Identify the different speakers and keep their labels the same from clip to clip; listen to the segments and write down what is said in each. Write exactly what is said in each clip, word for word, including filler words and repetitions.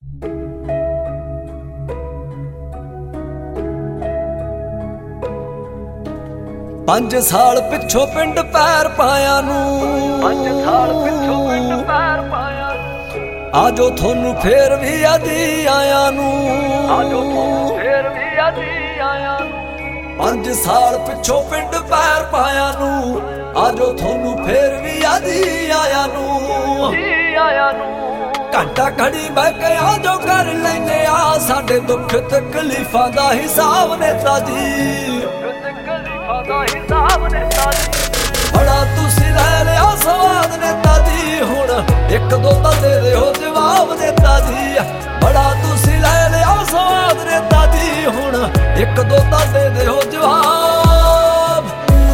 Speaker 1: पंज साल पिछों पिंड पैर पाया नू
Speaker 2: पंज साल पिछों पिंड पैर पाया
Speaker 1: आजो थोनू फेर भी आदी आया नू
Speaker 2: आजो थोनू फेर भी आदी आया
Speaker 1: पंज साल पिछों पिंड पैर पाया नू आजो थोनू फेर भी आदी आया नू
Speaker 2: आया नू
Speaker 1: घंटा घड़ी बह के आजो कर लेने आ साडे दुख तकलीफां दा हिसाब नेता जी बड़ा तुसी लै लिया स्वाद नेता जी हुण एक दो तां दे दिओ जवाब नेता जी बड़ा तुसी लै लिया स्वाद नेता जी हुण एक दो तां दे दिओ जवाब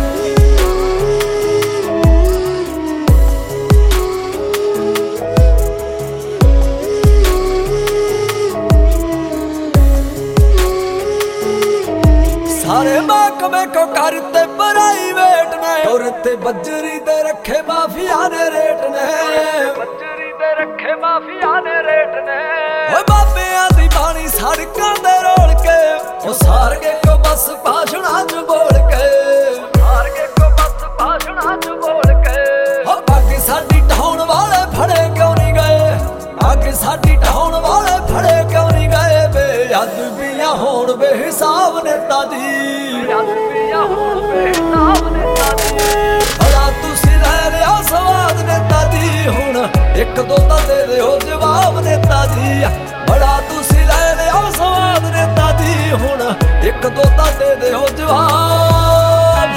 Speaker 1: सारे महकमे को करते प्राइवेट ने और ते बजरी दे रखे माफिया ने रेट ने
Speaker 2: बजरी दे रखे माफिया ने रेट ने
Speaker 1: ओ बाबियां दी बाणी सड़कां दे रोल के ओ सार के को बस भाषणां च बोल के
Speaker 2: सार के को बस भाषणां च बोल के
Speaker 1: ओ बाकी साडी ढाउण वाले फड़े क्यों नहीं गए आगे साडी ढाउण वाले फड़े क्यों नहीं गए बे अदबियां होण बेहिसाब नेता जी
Speaker 2: अदबियां होण बेहिसाब नेता जी
Speaker 1: बड़ा तुसी लै लिया स्वाद नेता जी हुण एक दो तां दे दिओ जवाब नेता जी बड़ा तुसी लै लिया स्वाद नेता जी हुण एक दो तां दे दिओ जवाब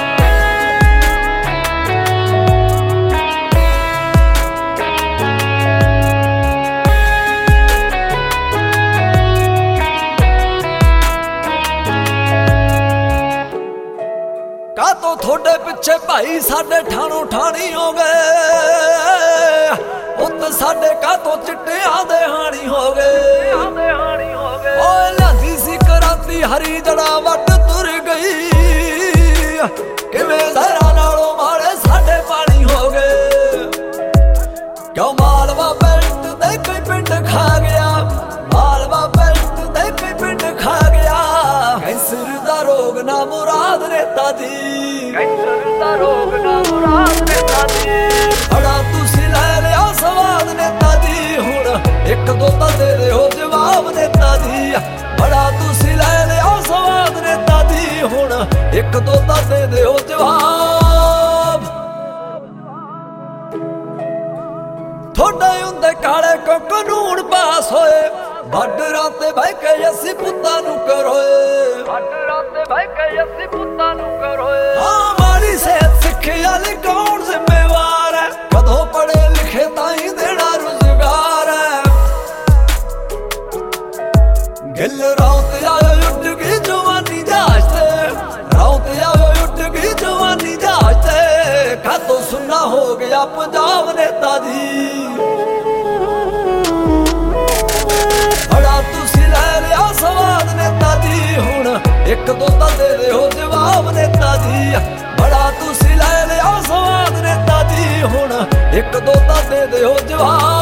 Speaker 1: का तो थोड़े पिछे भाई साडे ठाणो ठाणी हो गए उत साडे का तो चिट्टियां दे हाणी हो गए ओए लांदी सी कराती हरी जड़ा वट तुर गई किवें जहरा नालों मारे साडे पानी हो गए क्यों मालवा बेल्ट दे कोई पिंड खा गया मालवा बेल्ट दे कोई पिंड खा गया कैंसर दा रोग ना मुराद नेता जी
Speaker 2: कैंसर दा रोग ना मुराद नेता जी
Speaker 1: बड़ा तुसी लै लिया स्वाद नेता जी हुण एक दो तां दे दिओ जवाब नेता जी बड़ा तुसी लै लिया स्वाद नेता जी हुण एक दो तां दे दिओ जवाब थोड़े हुंदे काले को कानून पास होए बार्डरां ते बह के असीं पुत्तां नूं करोए
Speaker 2: बार्डरां ते बह के असीं पुत्तां नूं करोए
Speaker 1: हाँ माड़ी सेहत सिक्ख्या लई कौन जिम्मेवार है कदों पढ़े लिखे ताईं देना रोजगार है गिल रौत आयो उठ गई जवानी जहाज ते रौत आयो उठ गई जवानी जहाज ते खातों सुन्ना हो गया पंजाब नेता जी बड़ा तुसी लै लिया स्वाद नेता जी हुण एक दो तां दे दिओ जवाब नेता जी बड़ा तुसी लै लिया स्वाद नेता जी हुण एक दो तां दे दिओ जवाब।